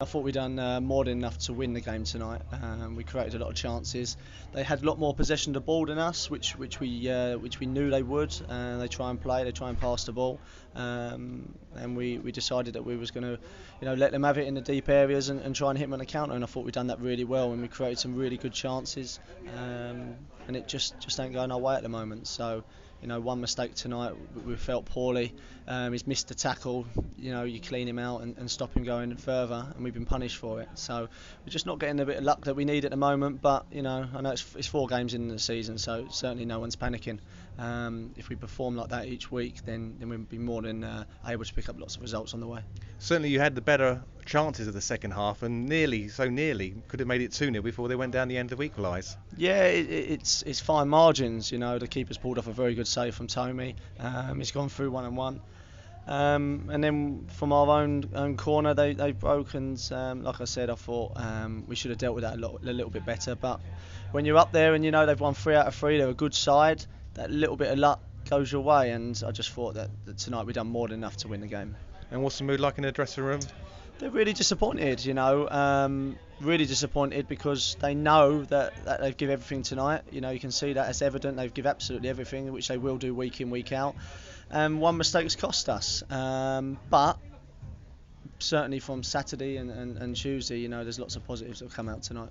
I thought we'd done more than enough to win the game tonight. We created a lot of chances. They had a lot more possession of the ball than us, which we knew they would. They try and play, they try and pass the ball, and we decided that we was going to, let them have it in the deep areas and try and hit them on the counter. And I thought we'd done that really well, and we created some really good chances. And it just ain't going our way at the moment. So, one mistake tonight, we felt poorly. He's missed the tackle. You clean him out and stop him going further, and we've been punished for it. So we're just not getting the bit of luck that we need at the moment. But I know it's 4 games in the season, so certainly no one's panicking. If we perform like that each week, then we'll be more than able to pick up lots of results on the way. Certainly you had the better chances of the second half, and nearly could have made it 2-0 before they went down the end to equalise. Yeah, it's fine margins. The keeper's pulled off a very good save from Tommy. He's gone through 1-on-1. And then from our own corner, they broke, and like I said, I thought we should have dealt with that a little bit better. But when you're up there and they've won 3 out of 3, they're a good side, that little bit of luck goes your way, and I just thought that tonight we'd done more than enough to win the game. And what's the mood like in the dressing room? They're really disappointed, really disappointed because they know that they've given everything tonight. You can see that it's evident they've given absolutely everything, which they will do week in, week out. One mistake's cost us, but certainly from Saturday and Tuesday, there's lots of positives that have come out tonight.